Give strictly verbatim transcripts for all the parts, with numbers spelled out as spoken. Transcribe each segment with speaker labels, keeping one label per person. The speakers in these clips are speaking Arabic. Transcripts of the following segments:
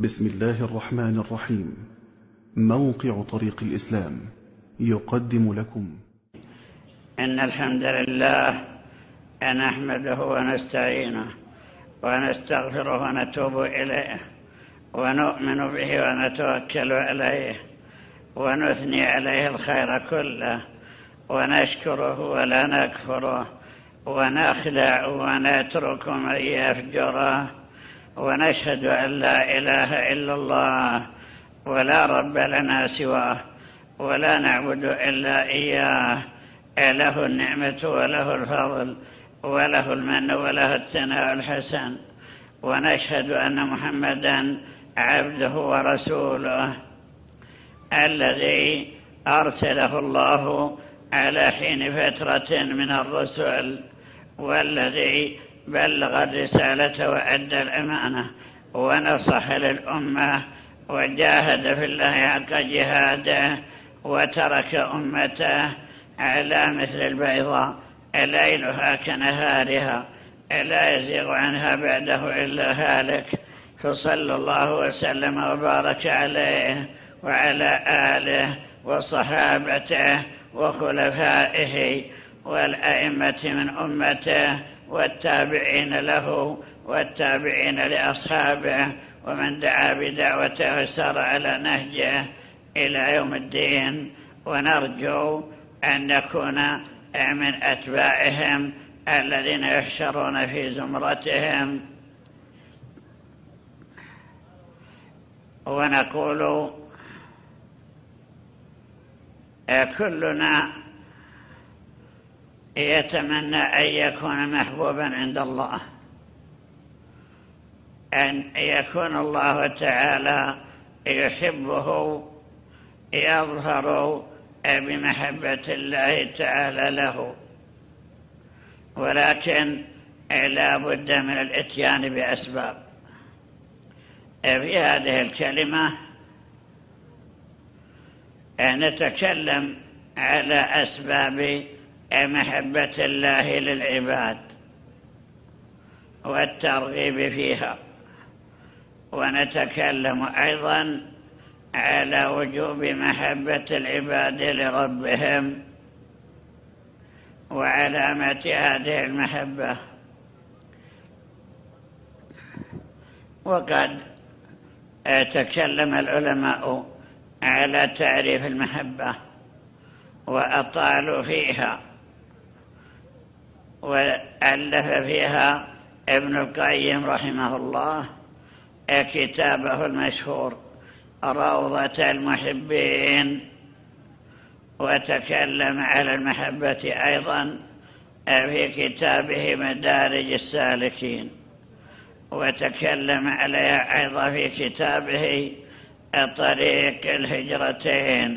Speaker 1: بسم الله الرحمن الرحيم. موقع طريق الإسلام يقدم لكم
Speaker 2: إن الحمد لله نحمده ونستعينه ونستغفره ونتوب إليه ونؤمن به ونتوكل عليه ونثني عليه الخير كله ونشكره ولا نكفره ونخلع ونترك من يفجره ونشهد أن لا إله إلا الله ولا رب لنا سواه ولا نعبد إلا إياه له النعمة وله الفضل وله المن وله الثناء الحسن ونشهد أن محمدا عبده ورسوله الذي أرسله الله على حين فترة من الرسل والذي بلغ الرسالة وأدى الأمانة ونصح للأمة وجاهد في الله حق جهاده وترك أمته على مثل البيضاء ليلها كنهارها لا يزيغ عنها بعده إلا هالك، فصلى الله وسلم وبارك عليه وعلى آله وصحابته وخلفائه والأئمة من أمته والتابعين له والتابعين لأصحابه ومن دعا بدعوته وسار على نهجه إلى يوم الدين، ونرجو أن نكون من أتباعهم الذين يحشرون في زمرتهم. ونقول كلنا يتمنى أن يكون محبوبا عند الله، أن يكون الله تعالى يحبه يظهر بمحبة الله تعالى له، ولكن لا بد من الاتيان بأسباب. في هذه الكلمة نتكلم على أسباب محبة الله للعباد والترغيب فيها، ونتكلم أيضا على وجوب محبة العباد لربهم وعلامة هذه المحبة. وقد تكلم العلماء على تعريف المحبة وأطالوا فيها، وألف فيها ابن القيم رحمه الله كتابه المشهور روضة المحبين، وتكلم على المحبة أيضا في كتابه مدارج السالكين، وتكلم عليها أيضا في كتابه طريق الهجرتين،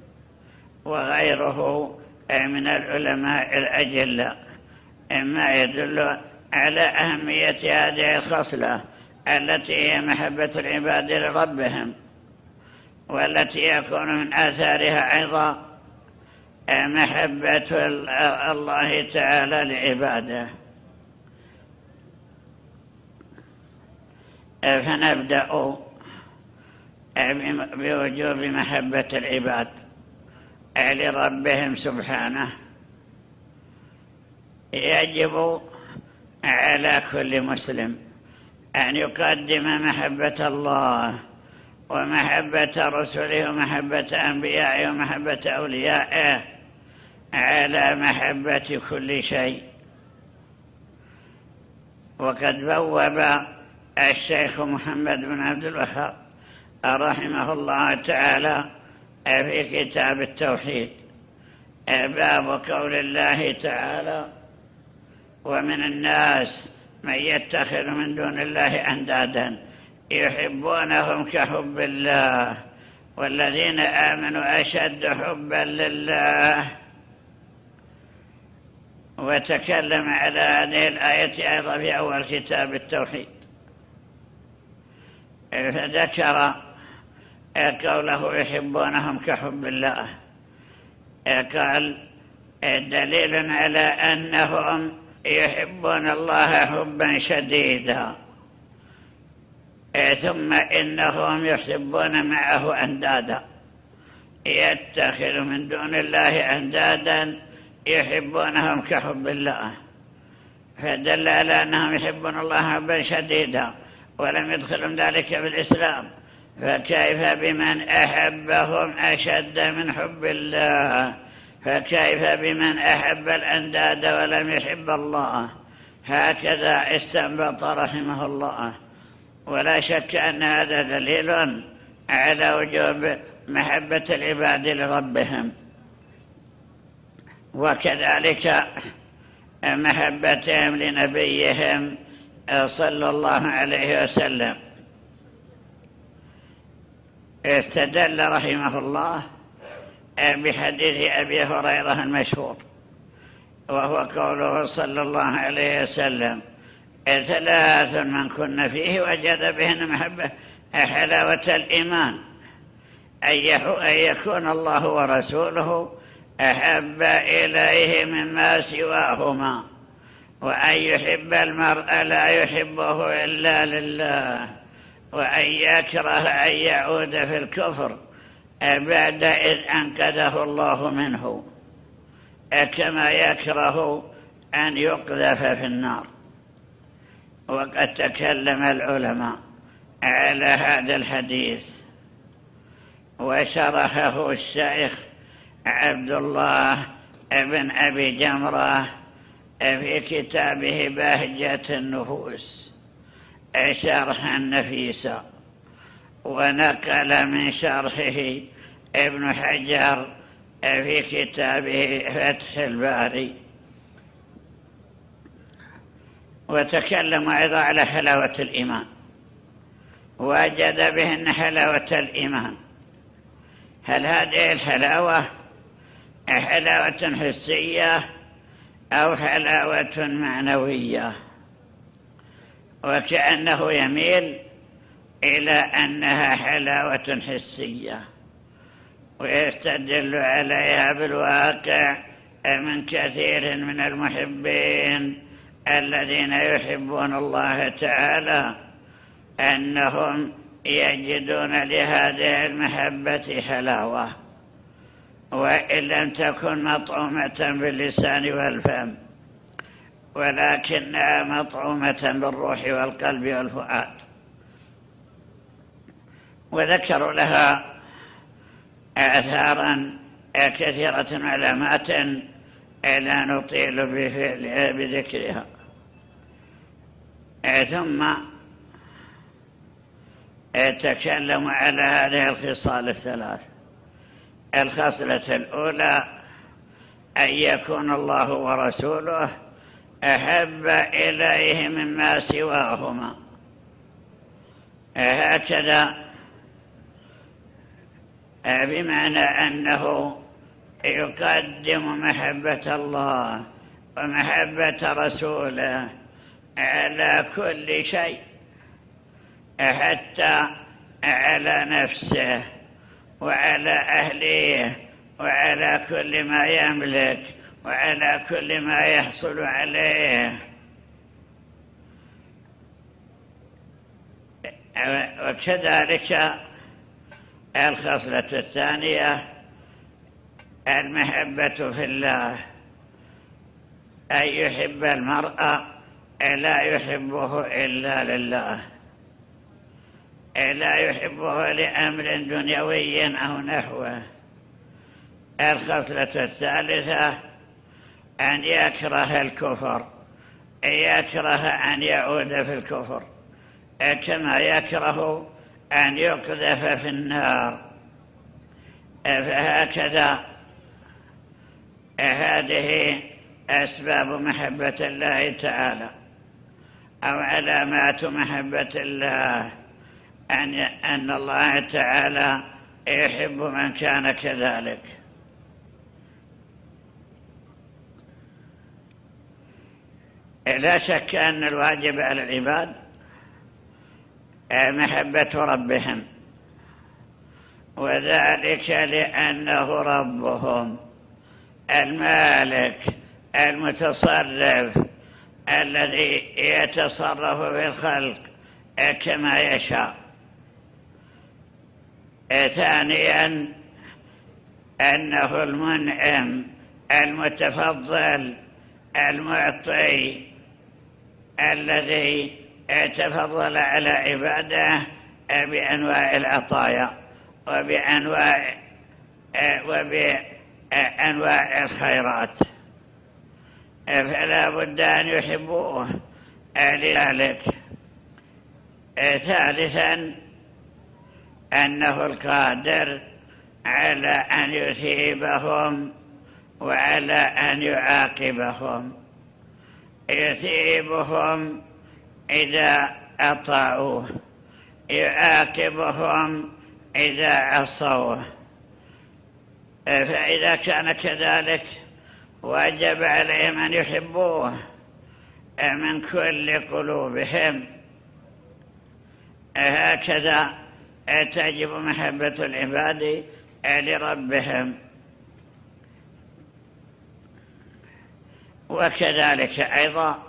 Speaker 2: وغيره من العلماء الأجلاء، ما يدل على أهمية هذه الخصلة التي هي محبة العباد لربهم، والتي يكون من آثارها أيضا محبة الله تعالى لعباده. فنبدأ بوجوب محبة العباد لربهم سبحانه. يجب على كل مسلم أن يقدم محبة الله ومحبة رسله ومحبة أنبيائه ومحبة أوليائه على محبة كل شيء. وقد بوب الشيخ محمد بن عبد الوهاب رحمه الله تعالى في كتاب التوحيد باب قول الله تعالى: ومن الناس من يتخذ من دون الله أندادا يحبونهم كحب الله والذين آمنوا أشد حبا لله. وتكلم على هذه الآية أيضا في أول كتاب التوحيد، فذكر قوله يحبونهم كحب الله، قال دليل على أنهم يحبون الله حبا شديدا، ثم إنهم يحبون معه أندادا، يتخذ من دون الله أندادا يحبونهم كحب الله، فدل على أنهم يحبون الله حبا شديدا ولم يدخلهم ذلك بالإسلام، فكيف بمن أحبهم أشد من حب الله؟ فكيف بمن أحب الأنداد ولم يحب الله؟ هكذا استنبط رحمه الله. ولا شك أن هذا دليل على وجوب محبة العباد لربهم، وكذلك محبتهم لنبيهم صلى الله عليه وسلم. استدل رحمه الله بحديث أبي هريرة المشهور، وهو قوله صلى الله عليه وسلم: ثلاث من كن فيه وجد بهن محبة حلاوة الإيمان، أن يكون الله ورسوله أحب إليه مما سواهما، وأن يحب المرء لا يحبه إلا لله، وأن يكره أن يعود في الكفر بعد إذ أنقذه الله منه، كما يكره أن يقذف في النار. وقد تكلم العلماء على هذا الحديث وشرحه الشيخ عبد الله بن أبي جمرة في كتابه بهجة النفوس شرحا نفيسا، ونقل من شرحه ابن حجر في كتابه فتح الباري، وتكلم أيضا على حلاوة الإيمان، وجد بهن حلاوة الإيمان. هل هذه الحلاوة حلاوة حسية أو حلاوة معنوية؟ وكأنه يميل إلى أنها حلاوة حسية، ويستدل عليها بالواقع من كثير من المحبين الذين يحبون الله تعالى أنهم يجدون لهذه المحبة حلاوة، وإن لم تكن مطعومة باللسان والفم، ولكنها مطعومة بالروح والقلب والفؤاد. وذكروا لها آثارا كثيرة علامات لا نطيل بذكرها. ثم تكلم على هذه الخصال الثلاث. الخصلة الأولى أن يكون الله ورسوله أحب إليه مما سواهما، هكذا بمعنى أنه يقدم محبة الله ومحبة رسوله على كل شيء، حتى على نفسه وعلى أهله وعلى كل ما يملك وعلى كل ما يحصل عليه. وكذلك الخصلة الثانية المحبة في الله، أن يحب المرء لا يحبه إلا لله، لا يحبه لأمر دنيوي أو نحوه. الخصلة الثالثة أن يكره الكفر، يكره أن يعود في الكفر، كما يكره أن يقذف في النار. فهكذا هذه أسباب محبة الله تعالى أو علامات محبة الله، أن أن الله تعالى يحب من كان كذلك. لا شك أن الواجب على العباد محبة ربهم، وذلك لأنه ربهم المالك المتصرف الذي يتصرف في الخلق كما يشاء. ثانيا أنه المنعم المتفضل المعطي الذي تفضل على عباده بأنواع العطايا وبأنواع وبأنواع الخيرات، فلا بد أن يحبوه لذلك. ثالثا أنه القادر على أن يثيبهم وعلى أن يعاقبهم، يثيبهم إذا أطاعوه، يعاقبهم إذا عصوه. فإذا كان كذلك وجب عليهم أن يحبوه من كل قلوبهم. هكذا تجب محبة العباد لربهم. وكذلك أيضا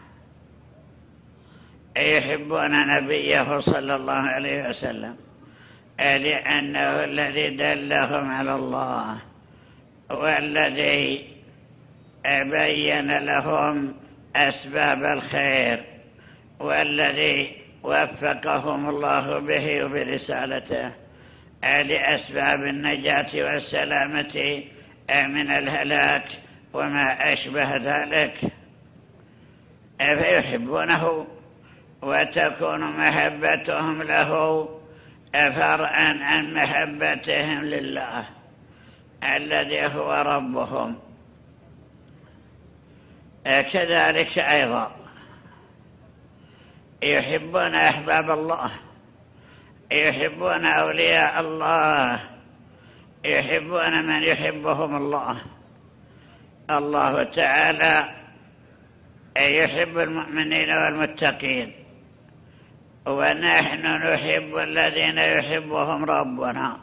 Speaker 2: يحبون نبيه صلى الله عليه وسلم لأنه الذي دلهم على الله والذي بين لهم أسباب الخير والذي وفقهم الله به وبرسالته لأسباب النجاة والسلامة من الهلاك وما أشبه ذلك، فيحبونه وتكون محبتهم له فرعا عن محبتهم لله الذي هو ربهم. كذلك أيضا يحبون أحباب الله، يحبون أولياء الله، يحبون من يحبهم الله. الله تعالى يحب المؤمنين والمتقين، ونحن نحب الذين يحبهم ربنا.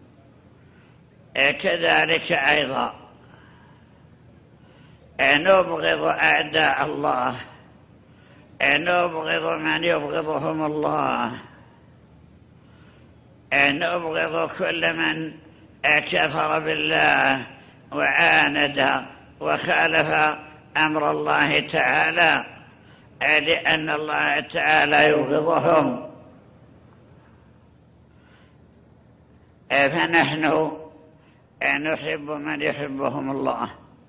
Speaker 2: كذلك أيضا نبغض أعداء الله، نبغض من يبغضهم الله، نبغض كل من كفر بالله وعاند وخالف أمر الله تعالى، لأن الله تعالى يبغضهم. فنحن نحب من يحبهم الله،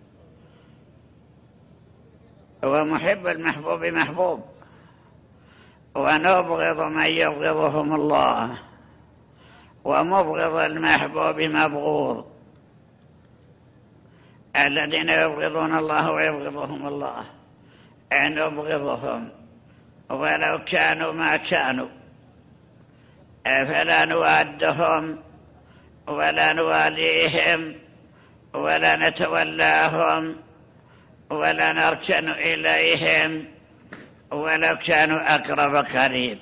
Speaker 2: ومحب المحبوب محبوب، ونبغض من يبغضهم الله، ومبغض المحبوب مبغوض. الذين يبغضون الله ويبغضهم الله نبغضهم ولو كانوا ما كانوا، فلا نوادهم ولا نواليهم ولا نتولاهم ولا نركن إليهم ولو كانوا أقرب قريب.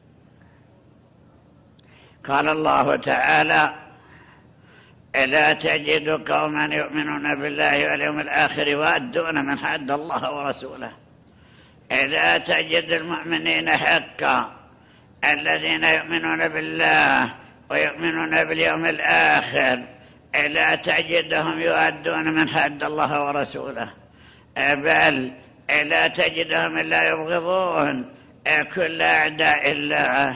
Speaker 2: قال الله تعالى: لا تجد قوما يؤمنون بالله واليوم الآخر يوادون من حد الله ورسوله. لا تجد المؤمنين حقا الذين يؤمنون بالله ويؤمنون باليوم الآخر، لا تجدهم يوادون من حد الله ورسوله، بل لا تجدهم إلا يبغضون كل أعداء الله،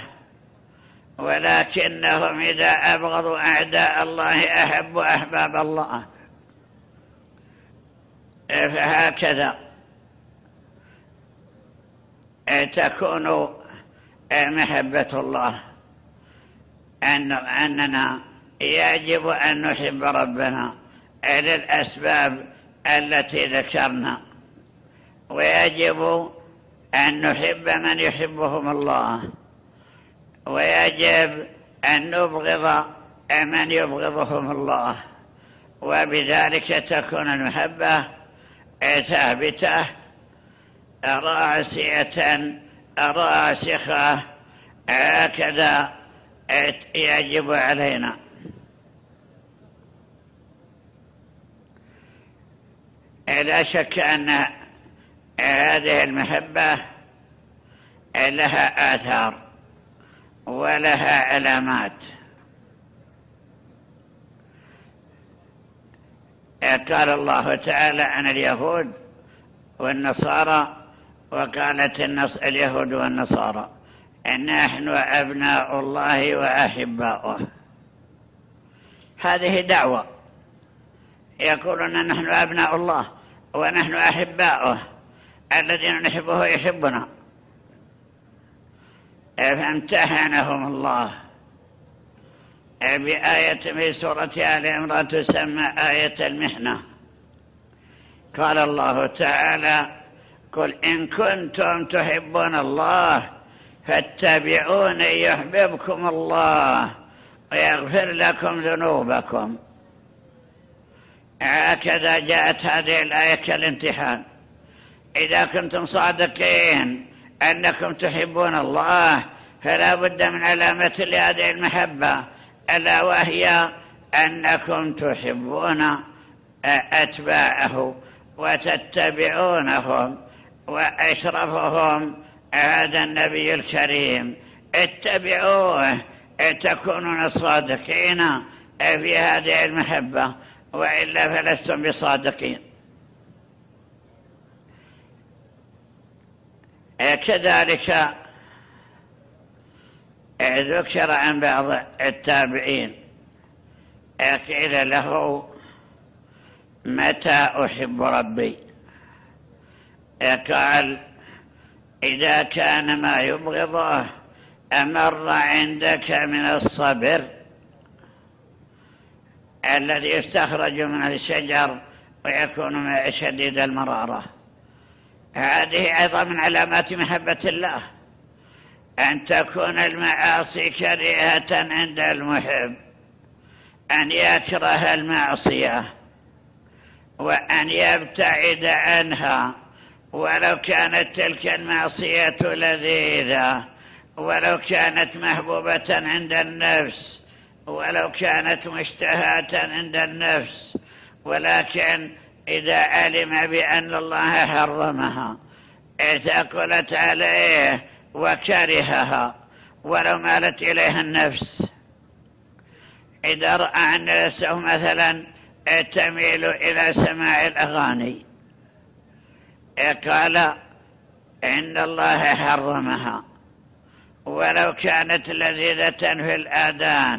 Speaker 2: ولكنهم إذا أبغضوا أعداء الله أحبوا أحباب الله. فهكذا تكون محبة الله، أننا يجب أن نحب ربنا للأسباب التي ذكرنا، ويجب أن نحب من يحبهم الله، ويجب أن نبغض من يبغضهم الله، وبذلك تكون المحبة ثابتة راسية راسخة. هكذا يجب علينا. لا شك أن هذه المحبة لها آثار ولها علامات. قال الله تعالى عن اليهود والنصارى، وقالت اليهود والنصارى نحن أبناء الله وأحباؤه. هذه دعوة، يقولون نحن أبناء الله ونحن أحباؤه، الذين نحبه يحبنا. فامتحنهم الله بآية في سورة آل عمران تسمى آية المحنة. قال الله تعالى: قل إن كنتم تحبون الله فاتبعوني يحببكم الله ويغفر لكم ذنوبكم. هكذا جاءت هذه الآية كالامتحان. إذا كنتم صادقين أنكم تحبون الله فلا بد من علامة لهذه المحبة، ألا وهي أنكم تحبون أتباعه وتتبعونهم، وأشرفهم هذا النبي الكريم. اتبعوه تكونون صادقين في هذه المحبة، وإلا فلستم بصادقين. كذلك ذكر عن بعض التابعين قيل له: متى أحب ربي؟ قال: إذا كان ما يبغضه أمر عندك من الصبر الذي يستخرج من الشجر ويكون شديد المرارة. هذه أيضا من علامات محبة الله، أن تكون المعاصي كريهة عند المحب، أن يكره المعصية وأن يبتعد عنها، ولو كانت تلك المعصية لذيذة، ولو كانت محبوبة عند النفس، ولو كانت مشتهاة عند النفس، ولكن إذا علم بأن الله حرمها ثقلت عليه وكرهها ولو مالت إليها النفس. إذا رأى أن نفسه مثلا تميل إلى سماع الأغاني قال إن الله حرمها ولو كانت لذيذة في الآذان،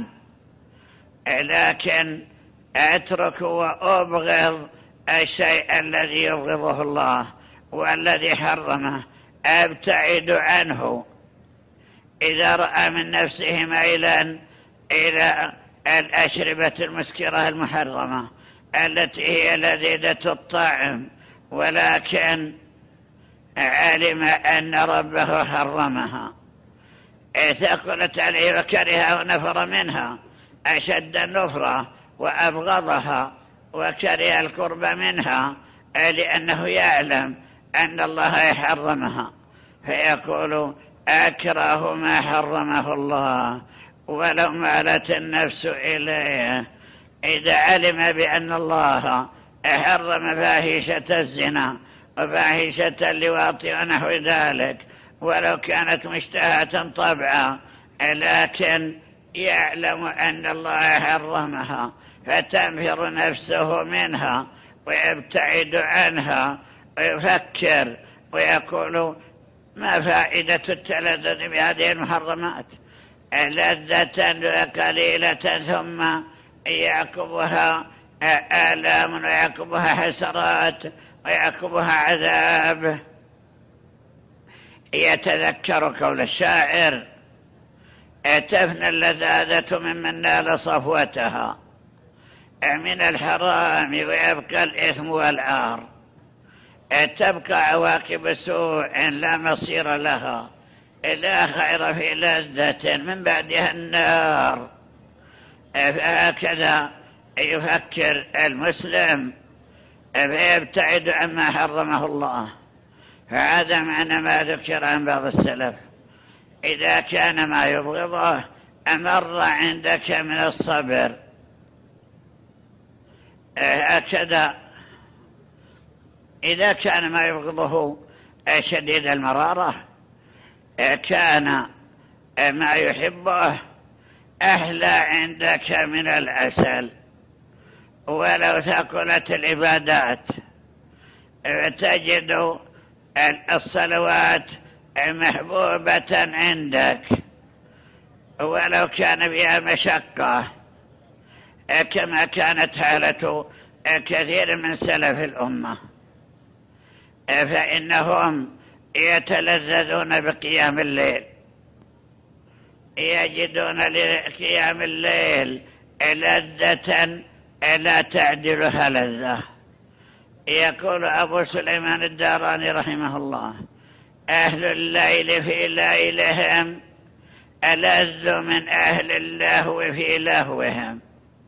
Speaker 2: لكن أترك وأبغض الشيء الذي يبغضه الله والذي حرمه، أبتعد عنه. إذا رأى من نفسه ميلا إلى الأشربة المسكرة المحرمة التي هي لذيذة الطعم، ولكن علم أن ربه حرمها، ثقلت عليه وكرهها ونفر منها أشد النفرة وأبغضها وكره القرب منها، لأنه يعلم أن الله يحرمها، فيقول أكره ما حرمه الله ولو مالت النفس إليه. إذا علم بأن الله حرم فاحشة الزنا وفاحشة اللواط ونحو ذلك ولو كانت مشتهاة طبعا، لكن يعلم أن الله حرمها فتنفر نفسه منها ويبتعد عنها ويفكر ويقول ما فائدة التلذذ بهذه المحرمات؟ لذة قليلة ثم يعقبها آلام ويعقبها حسرات ويعقبها عذاب. يتذكر قول الشاعر: تفنى اللذاذة ممن نال صفوتها من الحرام ويبقى الإثم والعار. تبقى عواقب سوء لا مصير لها، لا خير في لذة من بعدها النار. فهكذا يفكر المسلم فيبتعد عما حرمه الله. فهذا معنى ما ذكر عن بعض السلف: إذا كان ما يبغضه أمر عندك من الصبر. هكذا إذا كان ما يبغضه شديد المرارة كان ما يحبه أحلى عندك من العسل. ولو ثقلت العبادات تجد الصلوات محبوبة عندك ولو كان بها مشقة، كما كانت حالة كثير من سلف الأمة، فإنهم يتلذذون بقيام الليل، يجدون لقيام الليل لذة لا تعدلها لذة. يقول أبو سليمان الداراني رحمه الله: أهل الليل في ليلهم ألذ من أهل اللهو في لهوهم،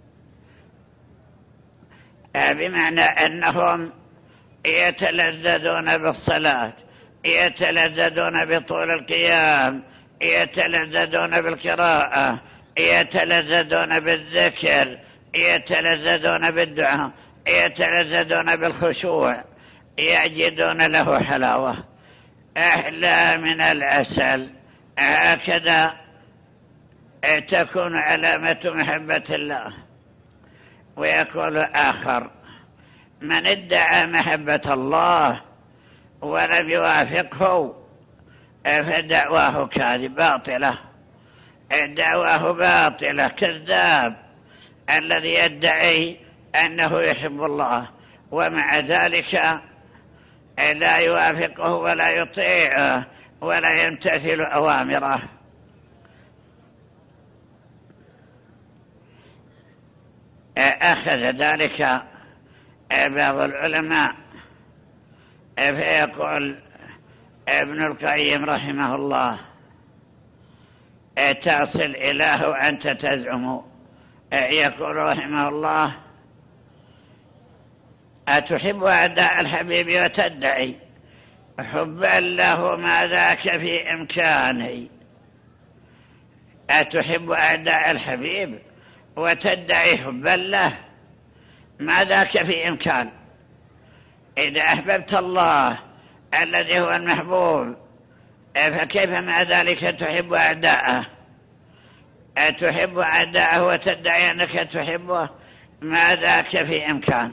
Speaker 2: بمعنى أنهم يتلذذون بالصلاة، يتلذذون بطول القيام، يتلذذون بالقراءة، يتلذذون بالذكر، يتلذذون بالدعاء، يتلذذون بالخشوع، يجدون له حلاوة أحلى من العسل. هكذا تكون علامة محبة الله. ويقول آخر: من ادعى محبة الله ولم يوافقه فدعواه كاذب باطلة، دعواه باطلة، كذاب الذي يدعي أنه يحب الله ومع ذلك لا يوافقه ولا يطيعه ولا يمتثل أوامره. أخذ ذلك بعض العلماء، فيقول ابن القيم رحمه الله: تصل إله أنت تزعم. يقول رحمه الله: أتحب أعداء الحبيب وتدعي حبا له ما ذاك في إمكاني. أتحب أعداء الحبيب وتدعي حبا له ما ذاك في إمكان. إذا أحببت الله الذي هو المحبوب فكيف مع ذلك تحب أعداءه؟ أتحب أعداءه وتدعي أنك تحبه؟ ما ذاك في إمكان.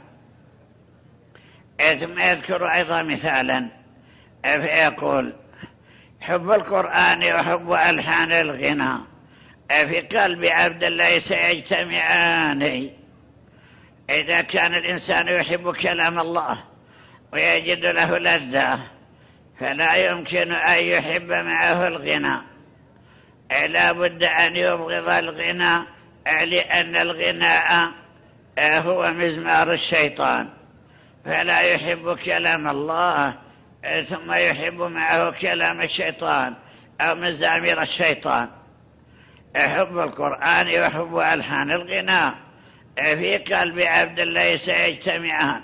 Speaker 2: ثم يذكر أيضا مثالا فيقول: حب القرآن وحب ألحان الغنى في قلب عبد الله سيجتمعان. إذا كان الإنسان يحب كلام الله ويجد له لذة فلا يمكن أن يحب معه الغنى، لا بد أن يبغض الغنى، لأن الغناء هو مزمار الشيطان، فلا يحب كلام الله ثم يحب معه كلام الشيطان أو مزامير الشيطان. حب القرآن وحب ألحان الغناء في قلب عبد الله سيجتمعان.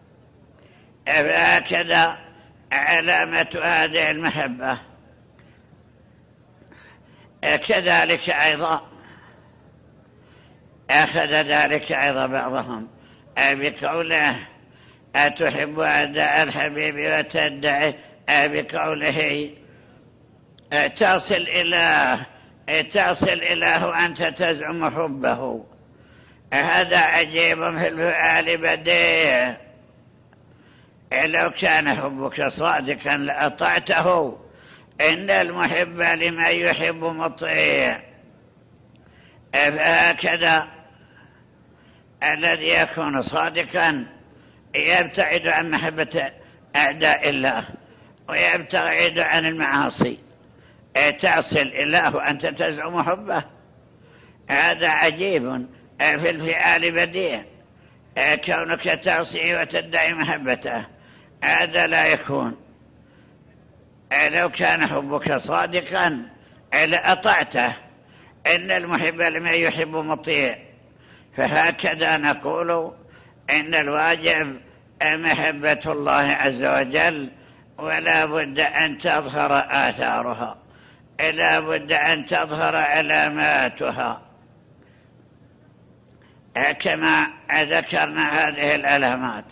Speaker 2: فهكذا علامة هذه المحبة. كذلك أيضا أخذ ذلك أيضا بعضهم بقوله: أتحب أعداء الحبيب وتدعي، بقوله: تصل إله تصل إله أنت تزعم حبه. هذا عجيب في الفعال بديع. لو كان حبك صادقا لأطعته، إن المحب لمن يحب مطيع. فهكذا الذي يكون صادقا يبتعد عن محبة أعداء الله ويبتعد عن المعاصي. تصل إله أنت تزعم حبه، هذا عجيب في الفعال بديع. كونك تعصيه وتدعي محبته هذا لا يكون. لو كان حبك صادقا لأطعته، إن المحب لمن يحب مطيع. فهكذا نقول إن الواجب محبة الله عز وجل، ولا بد أن تظهر آثارها، لا بد أن تظهر علاماتها. كما ذكرنا هذه العلامات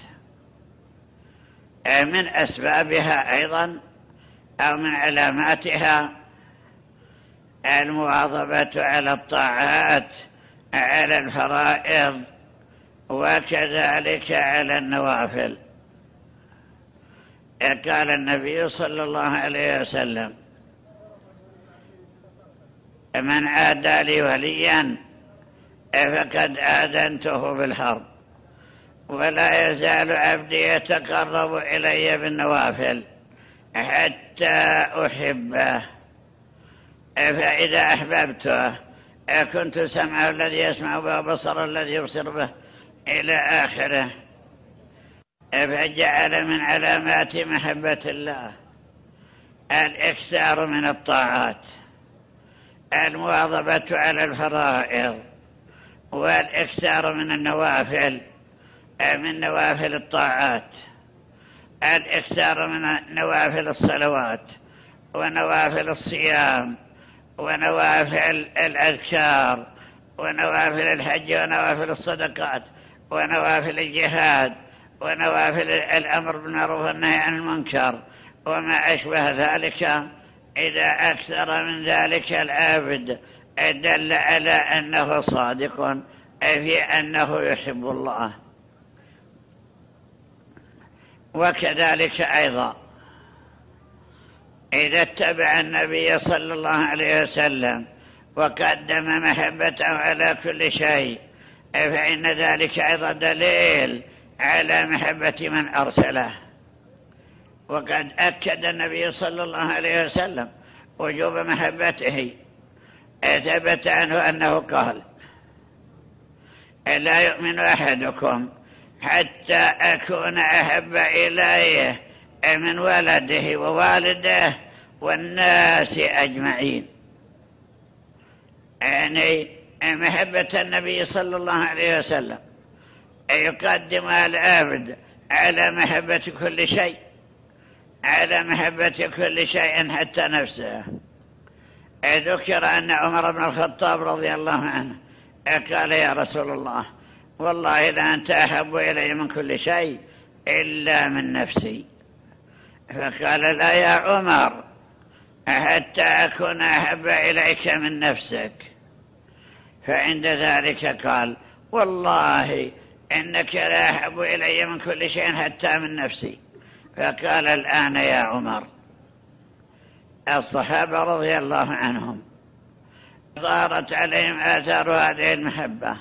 Speaker 2: من أسبابها أيضا أو من علاماتها المواظبة على الطاعات على الفرائض وكذلك على النوافل. قال النبي صلى الله عليه وسلم: من عادى لي وليا فقد آذنته بالحرب، ولا يزال عبدي يتقرب إلي بالنوافل حتى أحبه، فإذا أحببته كنت سمعه الذي يسمع به وبصره الذي يبصر به إلى آخره. فجعل من علامات محبة الله الإكثار من الطاعات، المواظبة على الفرائض، والإكثار من النوافل، من نوافل الطاعات، الإكثار من نوافل الصلوات ونوافل الصيام ونوافل الأذكار ونوافل الحج ونوافل الصدقات ونوافل الجهاد ونوافل الأمر بالمعروف والنهي عن المنكر وما أشبه ذلك. إذا أكثر من ذلك العابد دل على أنه صادق في أنه يحب الله. وكذلك أيضا إذا اتبع النبي صلى الله عليه وسلم وقدم محبته على كل شيء فإن ذلك أيضا دليل على محبة من أرسله. وقد أكد النبي صلى الله عليه وسلم وجوب محبته. ثبت عنه أنه قال: لا يؤمن أحدكم حتى أكون أحب إليه من ولده ووالده والناس أجمعين. يعني محبة النبي صلى الله عليه وسلم يقدم العبد على محبة كل شيء، على محبة كل شيء حتى نفسه. ذكر أن عمر بن الخطاب رضي الله عنه قال: يا رسول الله، والله لا أنت أحب إلي من كل شيء إلا من نفسي. فقال: لا يا عمر، حتى أكون أحب إليك من نفسك. فعند ذلك قال: والله إنك لا أحب إلي من كل شيء حتى من نفسي. فقال: الآن يا عمر. الصحابة رضي الله عنهم ظهرت عليهم آثار هذه المحبة،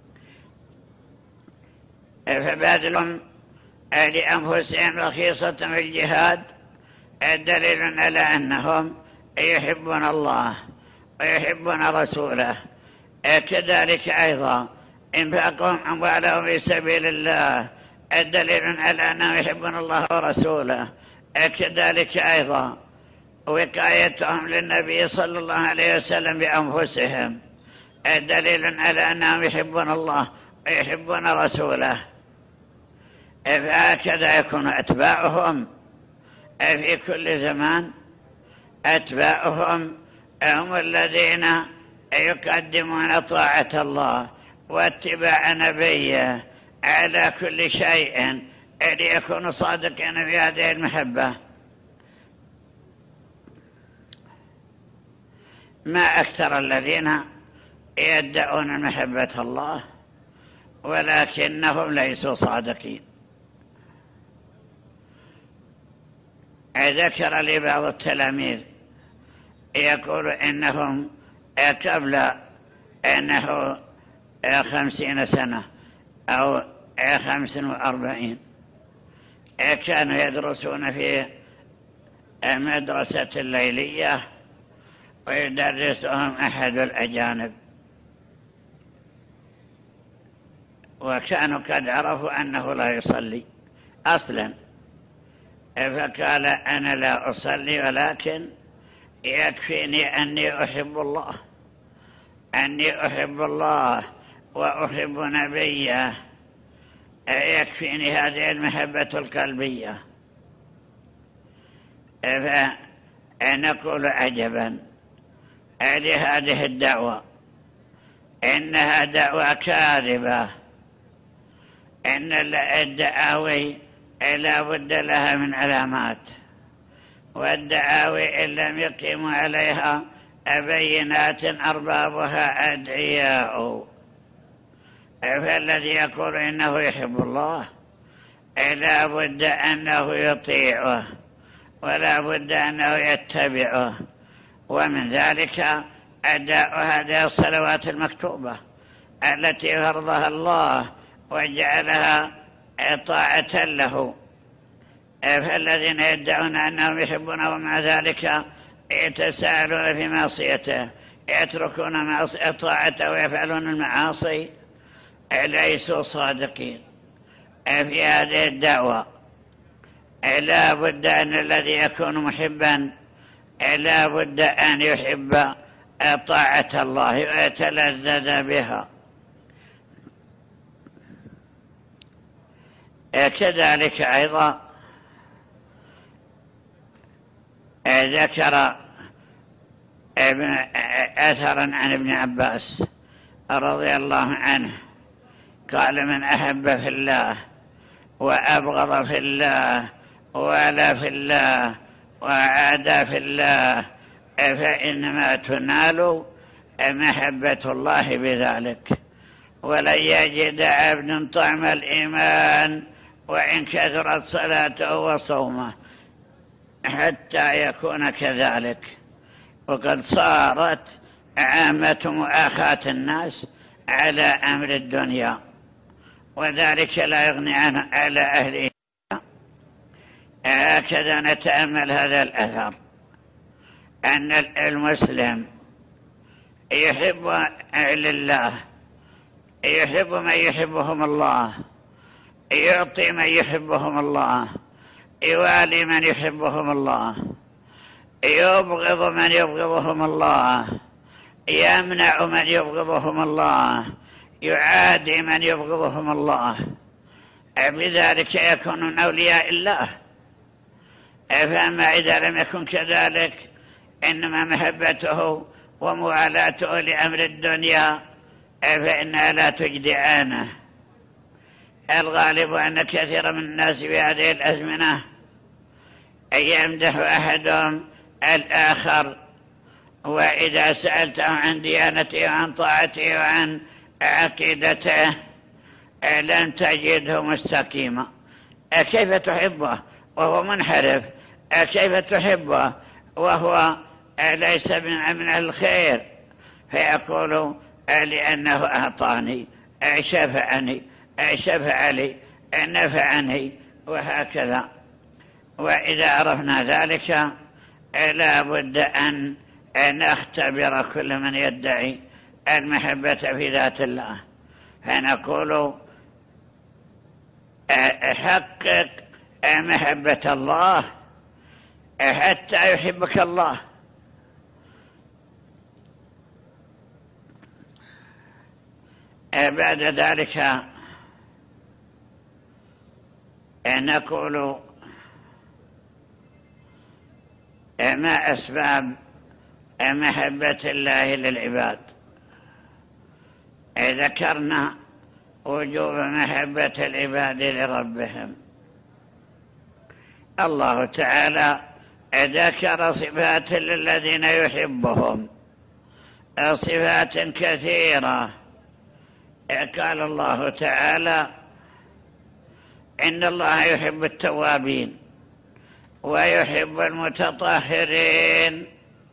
Speaker 2: فبادلهم لأنفسهم رخيصة في الجهاد دليل على أنهم يحبون الله ويحبون رسوله. كذلك أيضا انفاقهم أموالهم في سبيل الله دليل على أنهم يحبون الله ورسوله. كذلك أيضا وقايتهم للنبي صلى الله عليه وسلم بأنفسهم دليل على أنهم يحبون الله ويحبون رسوله. فهكذا يكون أتباعهم في كل زمان. أتباعهم هم الذين يقدمون طاعة الله واتباع نبيه على كل شيء ليكونوا صادقين في هذه المحبة. ما أكثر الذين يدعون محبة الله ولكنهم ليسوا صادقين. ذكر لي بعض التلاميذ يقول إنهم قبل أنه خمسين سنة أو خمس وأربعين كانوا يدرسون في مدرسة الليلية ويدرسهم أحد الأجانب، وكانوا قد عرفوا أنه لا يصلي أصلا. فقال: أنا لا أصلي ولكن يكفيني أني أحب الله، أني أحب الله وأحب نبيه، يكفيني هذه المحبة القلبية. فنقول عجبا لهذه الدعوة، إنها دعوة كاذبة. إن الدعاوي لا بد لها من علامات، والدعاوي إن لم يقيموا عليها بينات أربابها أدعياء. فالذي يقول إنه يحب الله لا بد أنه يطيعه ولا بد أنه يتبعه، ومن ذلك أداء هذه الصلوات المكتوبة التي فرضها الله وجعلها طاعة له. فالذين يدعون أنهم يحبونه ومع ذلك يتساهلون في معصيته، يتركون طاعته ويفعلون المعاصي، ليسوا صادقين في هذه الدعوة. لا بد أن الذي يكون محبا لا بد أن يحب طاعة الله ويتلذذ بها. كذلك أيضا ذكر أثرا عن ابن عباس رضي الله عنه قال: من أحب في الله وأبغض في الله ولا في الله وعادى في الله فإنما تنال محبة الله بذلك، ولن يجد عبد طعم الإيمان وإن كثرت صلاته وصومه حتى يكون كذلك. وقد صارت عامة مؤاخاة الناس على أمر الدنيا، وذلك لا يغني عنه على أهله. هكذا نتأمل هذا الأثر، أن المسلم يحب لله، يحب من يحبهم الله، يعطي من يحبهم الله، يوالي من يحبهم الله، يبغض من يبغضهم الله، يمنع من يبغضهم الله، يعادي من يبغضهم الله. بذلك يكونون أولياء الله. فأما إذا لم يكن كذلك إنما محبته وموالاته لأمر الدنيا فإنها لا تجدي عنه. الغالب أن كثير من الناس في هذه الأزمنة يمدح أحدهم الآخر، وإذا سألته عن ديانته وعن طاعته وعن عقيدته لن تجده مستقيما. كيف تحبه وهو منحرف؟ كيف تحبه وهو ليس من الخير؟ فيقول: لأنه أعطاني، شفعني، شفع لي، نفعني، وهكذا. وإذا عرفنا ذلك لا بد أن نختبر كل من يدعي المحبة في ذات الله، فنقول: حقق محبة الله حتى يحبك الله. بعد ذلك نقول: ما أسباب محبة الله للعباد؟ ذكرنا وجوب محبة العباد لربهم. الله تعالى ذكر صفات للذين يحبهم، صفات كثيرة. قال الله تعالى: إن الله يحب التوابين ويحب المتطهرين.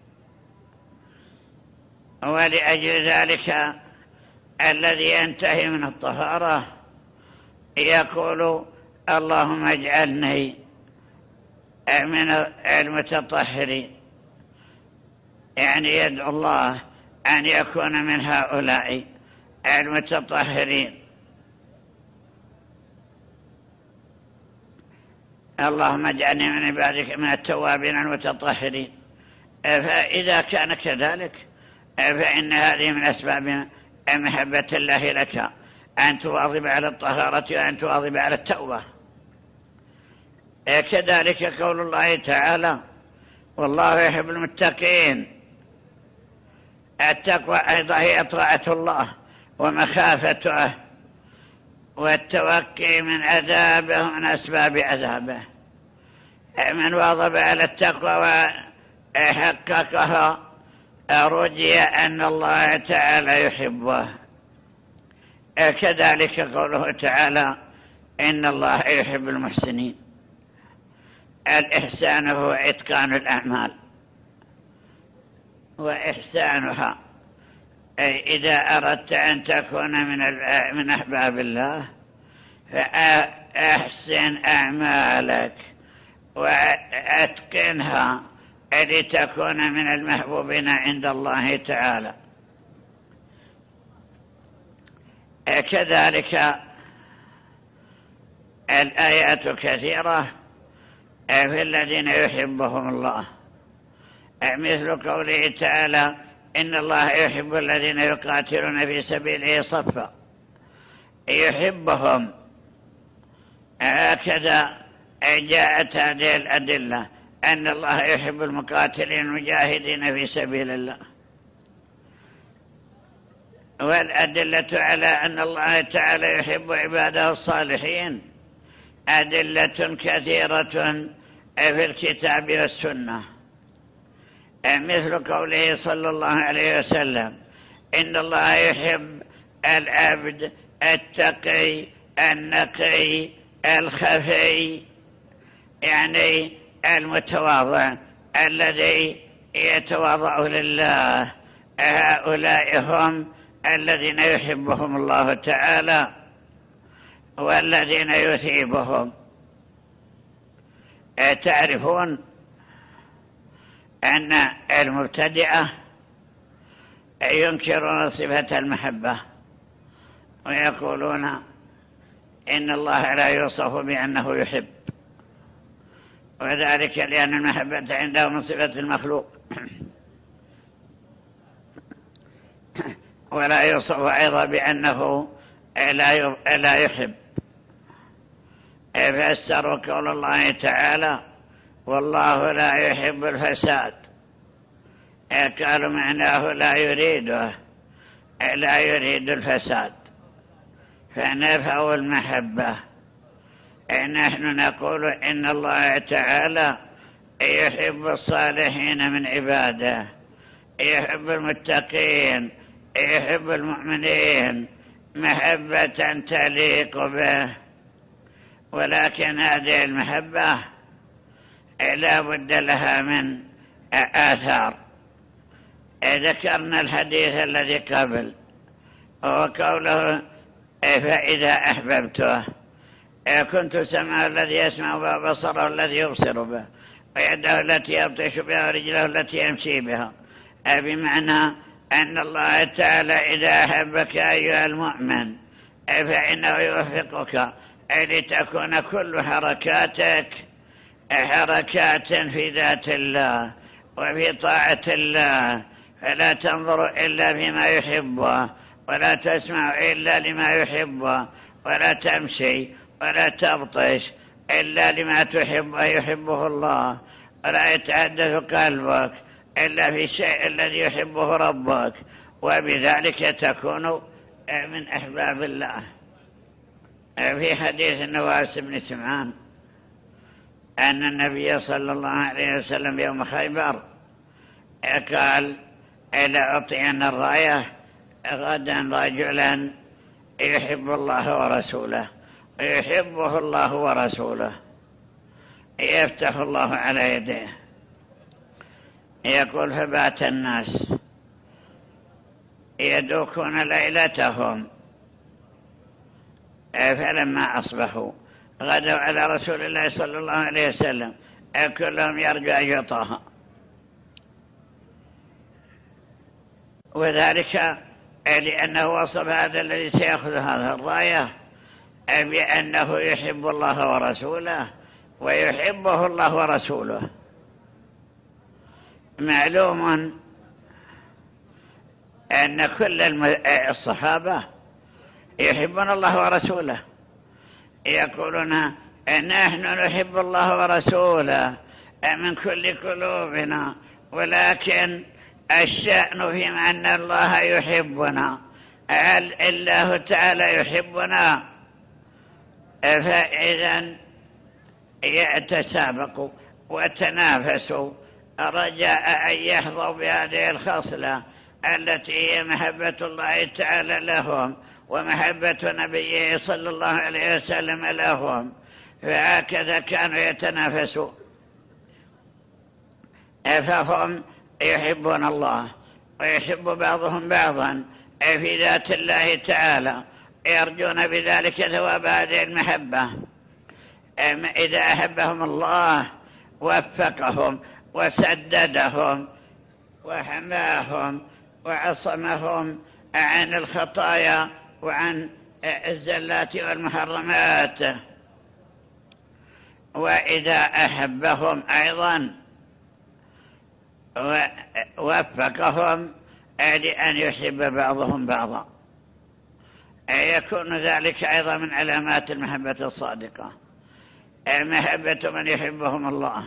Speaker 2: ولأجل ذلك الذي ينتهي من الطهارة يقول: اللهم اجعلني من المتطهرين، يعني يدعو الله أن يكون من هؤلاء المتطهرين. اللهم اجعلني من عبادك من التوابين المتطهرين. فإذا كان كذلك فإن هذه من أسباب محبة الله لك، أن تواظب على الطهارة وأن تواظب على التوبة. كذلك قول الله تعالى: والله يحب المتقين. التقوى أيضا هي طاعة الله ومخافته والتوكي من عذابه من أسباب عذابه. من واظب على التقوى وحققها رجي أن الله تعالى يحبه. كذلك قوله تعالى إن الله يحب المحسنين. الإحسان هو إتقان الأعمال وإحسانها، أي إذا أردت أن تكون من من أحباب الله فأحسن أعمالك وأتقنها لتكون من المحبوبين عند الله تعالى. كذلك الآيات كثيرة في الذين يحبهم الله، مثل قوله تعالى إن الله يحب الذين يقاتلون في سبيله صفا، يحبهم. هكذا جاءت هذه الأدلة أن الله يحب المقاتلين المجاهدين في سبيل الله. والأدلة على أن الله تعالى يحب عباده الصالحين أدلة كثيرة في الكتاب والسنة، مثل قوله صلى الله عليه وسلم إن الله يحب العبد التقي النقي الخفي، يعني المتواضع الذي يتواضع لله. هؤلاء هم الذين يحبهم الله تعالى والذين يثيبهم. تعرفون أن المبتدئة ينكرون صفة المحبة ويقولون إن الله لا يوصف بأنه يحب، وذلك لأن المحبة عنده من صفة المخلوق، ولا يوصف أيضا بأنه لا يحب. فسروا قول الله تعالى والله لا يحب الفساد، قالوا معناه لا يريده، لا يريد الفساد، فنفوا المحبة. نحن نقول إن الله تعالى يحب الصالحين من عباده، يحب المتقين، يحب المؤمنين محبة تليق به. ولكن هذه المحبة لا بد لها من آثار. ذكرنا الحديث الذي قبل وقوله فإذا أحببته كنت سمعه الذي يسمع به وبصره الذي يبصر به ويده التي يبطش بها ورجله التي يمشي بها، بمعنى أن الله تعالى إذا أحبك أيها المؤمن فإنه يوفقك لتكون كل حركاتك حركات في ذات الله وفي طاعة الله، فلا تنظر إلا فيما يحبه ولا تسمع إلا لما يحبه ولا تمشي ولا تبطش إلا لما تحب يحبه الله، ولا يتحدث قلبك إلا في الشيء الذي يحبه ربك، وبذلك تكون من أحباب الله. في حديث النواس بن سمعان أن النبي صلى الله عليه وسلم يوم خيبر قال لأعطين الراية غدا رجلا يحب الله ورسوله ويحبه الله ورسوله يفتح الله على يديه. يقول فبات الناس يدوكون ليلتهم، فلما أصبحوا غدوا على رسول الله صلى الله عليه وسلم كلهم يرجو أن يعطاها، وذلك لأنه وصف هذا الذي سيأخذ هذا الراية بأنه يحب الله ورسوله ويحبه الله ورسوله. معلوم أن كل الصحابة يحبون الله ورسوله، يقولون نحن نحب الله ورسوله من كل قلوبنا، ولكن الشأن في أن الله يحبنا. هل الله تعالى يحبنا؟ فإذا يتسابقوا وتنافسوا رجاء أن يحظوا بهذه الخصلة التي هي محبة الله تعالى لهم ومحبة نبيه صلى الله عليه وسلم لهم. فهكذا كانوا يتنافسون، فهم يحبون الله ويحب بعضهم بعضا في ذات الله تعالى، يرجون بذلك ثواب هذه المحبة. إذا أحبهم الله وفقهم وسددهم وحماهم وعصمهم عن الخطايا وعن الزلات والمحرمات. وإذا أحبهم أيضا ووفقهم لأن يحب بعضهم بعضا، يكون ذلك أيضا من علامات المحبة الصادقة، محبة من يحبهم الله.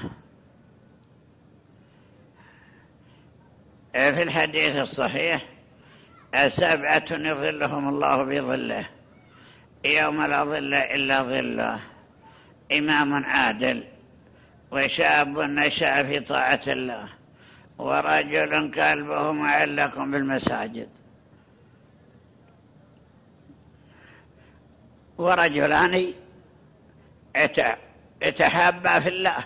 Speaker 2: في الحديث الصحيح سبعة يظلهم الله بظله يوم لا ظل إلا ظله: إمام عادل، وشاب نشأ في طاعة الله، ورجل قلبه معلق بالمساجد، ورجلان يتحابا في الله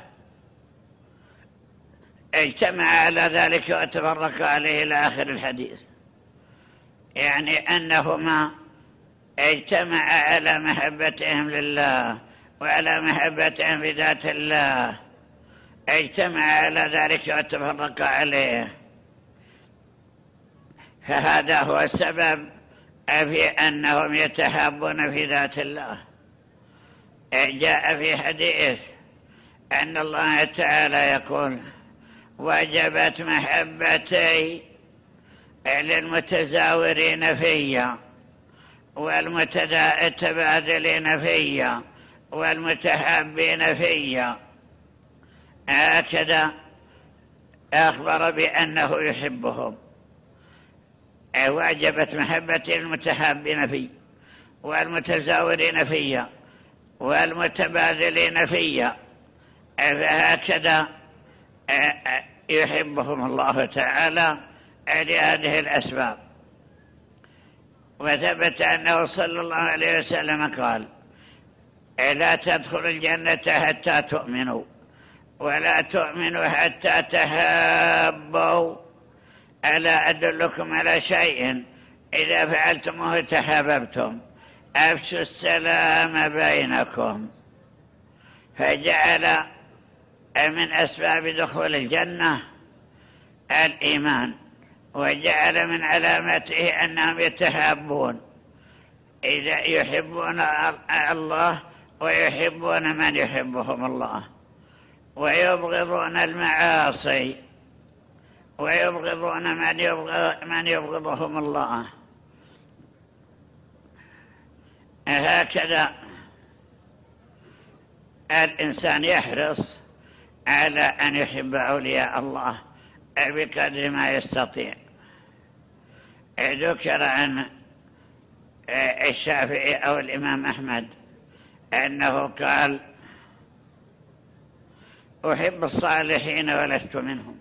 Speaker 2: اجتمع على ذلك وتفرق عليه إلى آخر الحديث. يعني أنهما اجتمع على محبتهم لله وعلى محبتهم بذات الله، اجتمع على ذلك وتفرق عليه. فهذا هو السبب في أنهم يتحابون في ذات الله. جاء في حديث أن الله تعالى يقول: وجبت محبتي للمتزاورين فيا والمتبادلين فيا والمتحابين فيا. هكذا أخبر بأنه يحبهم. وجبت محبتي للمتحابين في والمتزاورين فيا والمتبادلين فيا. فهكذا يحبهم الله تعالى لهذه الأسباب. وثبت أنه صلى الله عليه وسلم قال: لا تدخلوا الجنة حتى تؤمنوا ولا تؤمنوا حتى تحابوا. ألا أدلكم على شيء إذا فعلتموه تحاببتم؟ أفشوا السلام بينكم. فجعل من أسباب دخول الجنة الإيمان، وجعل من علامته أنهم يتحابون، إذا يحبون الله ويحبون من يحبهم الله، ويبغضون المعاصي ويبغضون من, يبغض من يبغضهم الله. هكذا الإنسان يحرص على أن يحب أولياء الله بقدر ما يستطيع. ذكر عن الشافعي أو الإمام أحمد أنه قال: أحب الصالحين ولست منهم.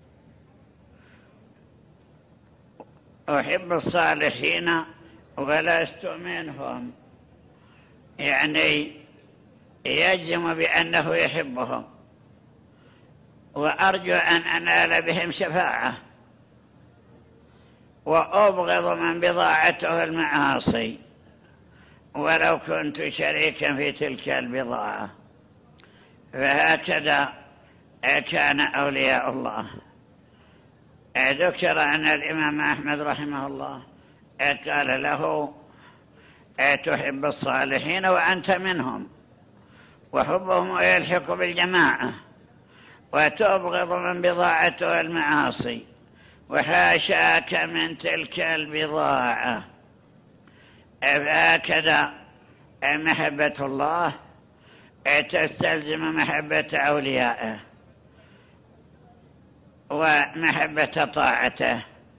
Speaker 2: أحب الصالحين ولست منهم، يعني يجزم بأنه يحبهم، وأرجو أن أنال بهم شفاعة، وأبغض من بضاعته المعاصي ولو كنت شريكا في تلك البضاعة. فهكذا كان أولياء الله. ذكر أن الإمام أحمد رحمه الله قال له: تحب الصالحين وأنت منهم، وحبهم يلحق بالجماعة، وتبغض من بضاعته المعاصي، وحاشاك من تلك البضاعة. فهكذا محبة الله تستلزم محبة أوليائه ومحبة طاعته،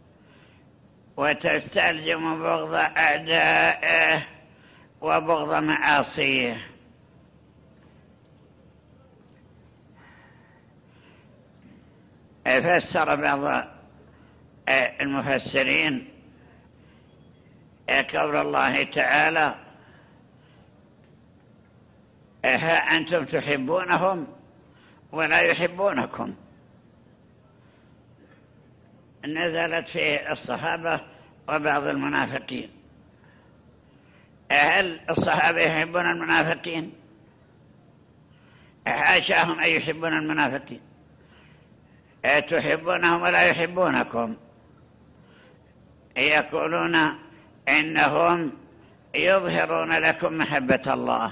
Speaker 2: وتستلزم بغض أعدائه وبغض معاصيه. فسر بعض المفسرين قول الله تعالى ها أنتم تحبونهم ولا يحبونكم، نزلت في الصحابة وبعض المنافقين. هل الصحابة يحبون المنافقين؟ حاشاهم أن يحبون المنافقين. تحبونهم ولا يحبونكم، يقولون إنهم يظهرون لكم محبة الله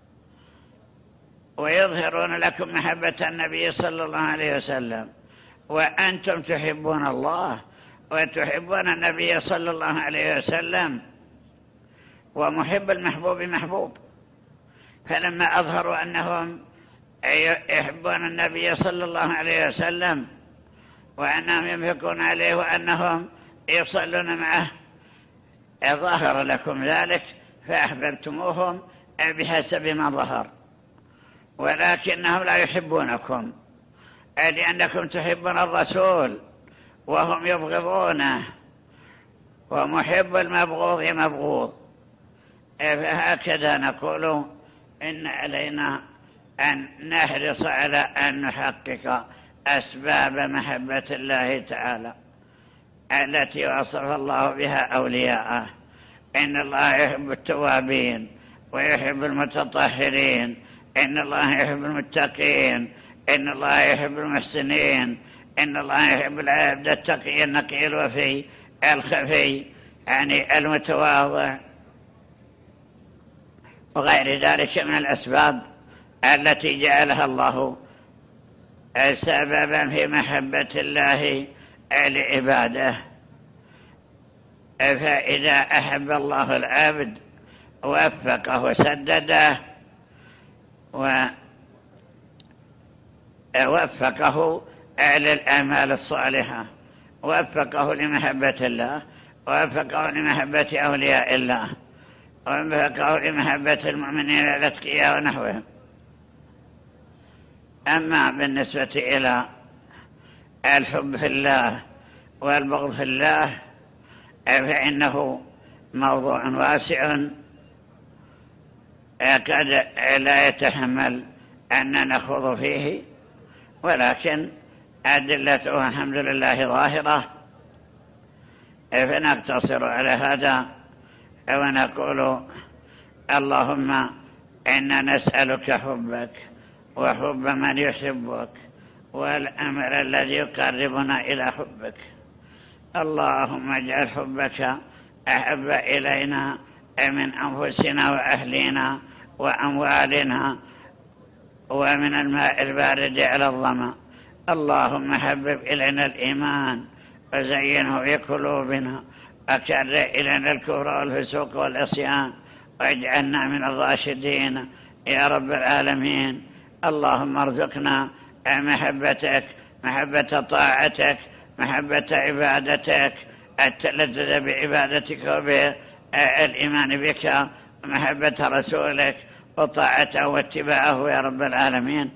Speaker 2: ويظهرون لكم محبة النبي صلى الله عليه وسلم، وأنتم تحبون الله وتحبون النبي صلى الله عليه وسلم، ومحب المحبوب محبوب. فلما أظهروا أنهم يحبون النبي صلى الله عليه وسلم وأنهم ينفقون عليه وأنهم يصلون معه، ظهر لكم ذلك فأحببتموهم بحسب ما ظهر، ولكنهم لا يحبونكم لأنكم تحبون الرسول وهم يبغضونه، ومحب المبغوض مبغوض. فهكذا نقول إن علينا أن نحرص على أن نحقق أسباب محبة الله تعالى التي وصف الله بها أولياءه. إن الله يحب التوابين ويحب المتطهرين، إن الله يحب المتقين، إن الله يحب المحسنين، إن الله يحب العبد التقي النقي الوفي الخفي، يعني المتواضع، وغير ذلك من الأسباب التي جعلها الله سببا في محبة الله لعباده. فإذا أحب الله العبد وفقه وسدده ووفقه للأعمال الصالحة، ووفقه لمحبة الله، ووفقه لمحبة أولياء الله، ووفقه لمحبة المؤمنين الأتقياء ونحوهم. أما بالنسبة إلى الحب في الله والبغض في الله فإنه موضوع واسع قد لا يتحمل أن نخوض فيه، ولكن أدلته الحمد لله ظاهرة، فنقتصر على هذا ونقول اللهم إنا نسألك حبك وحب من يحبك والأمر الذي يقربنا إلى حبك. اللهم اجعل حبك أحب إلينا من أنفسنا وأهلنا وأموالنا ومن الماء البارد على الظمأ. اللهم حبب إلينا الإيمان وزينه في قلوبنا، وكره إلينا الكفر والفسوق والعصيان، واجعلنا من الراشدين يا رب العالمين. اللهم ارزقنا محبتك، محبة طاعتك، محبة عبادتك، التلذذ بعبادتك وبالإيمان بك، ومحبة رسولك وطاعته واتباعه يا رب العالمين.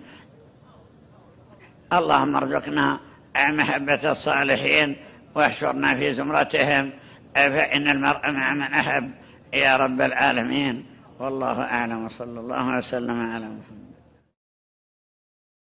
Speaker 2: اللهم ارزقنا محبة الصالحين واحشرنا في زمرتهم، فإن المرء مع من أحب يا رب العالمين. والله أعلم، وصلى الله وسلم على محمد.